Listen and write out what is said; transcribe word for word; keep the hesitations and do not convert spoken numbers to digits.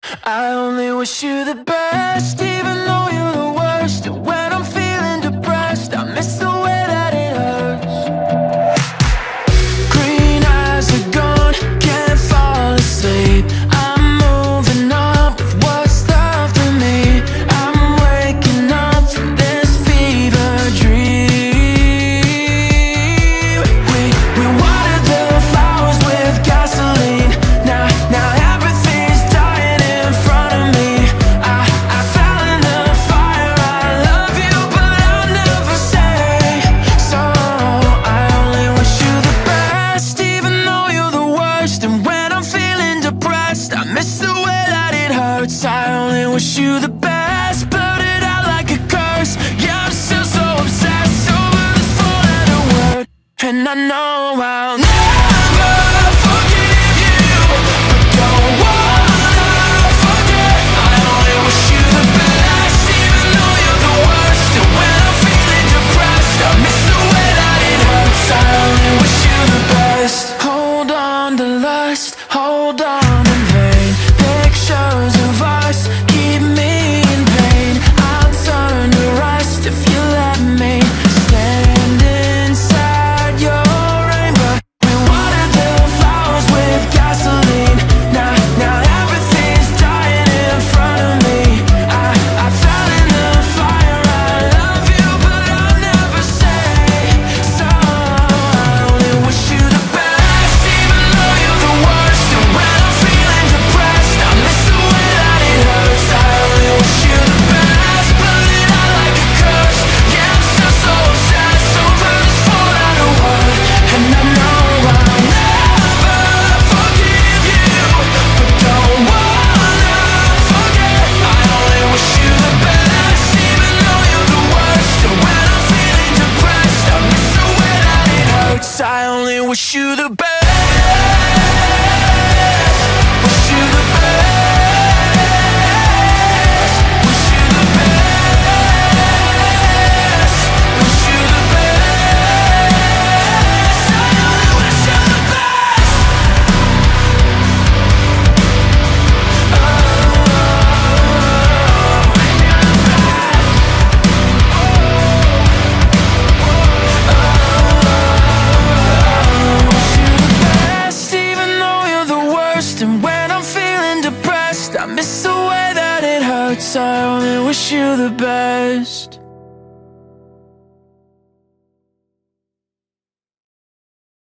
I only wish you the best, even though you're the worst. And when I'm feeling depressed, I miss the way that it hurts. Green eyes are gone, can't fall asleep. I'm moving on with what's left of me. I'm waking up from this fever dream. We, we watered the flowers with gasoline. Now, now everything's dying in front of me. I, I fell in the fire, I love you, but I'll never say. So I only wish you the best, even though you're the worst. And when I'm feeling depressed, I miss the way that it hurts. I only wish you the best, blurt it out like a curse. Yeah, I'm still so obsessed over this four-letter word. And I know I'll never forgive you, but don't wanna forget. I only wish you the best, even though you're the worst. And when I'm feeling depressed, I miss the way that it hurts. I only wish you the best. Hold on to lust, hold on in vain. Pictures of us keep me in pain. I'll turn to rust if you let me stand inside your rain. But we watered the flowers with gasoline. Now, now everything's dying in front of me. I, I fell in the fire, I love you, but I'll never say. So I only wish you the best, even though you're the worst. And when I'm feeling depressed, I miss the way that it hurts. I only wish you the best, blurt it out like a curse. Yeah, I'm still so obsessed over this four-letter word. And I know I'll never forgive you, but don't wanna forget. I only wish you the best, even though you're the worst. And when I'm feeling depressed, I miss the way that it hurts. I only wish you the best. Wish you the best. Wish you the best. Wish you the best. I only wish you the best. Best, even though you're the worst. And when I'm feeling depressed, I miss the way that it hurts. I only wish you the best.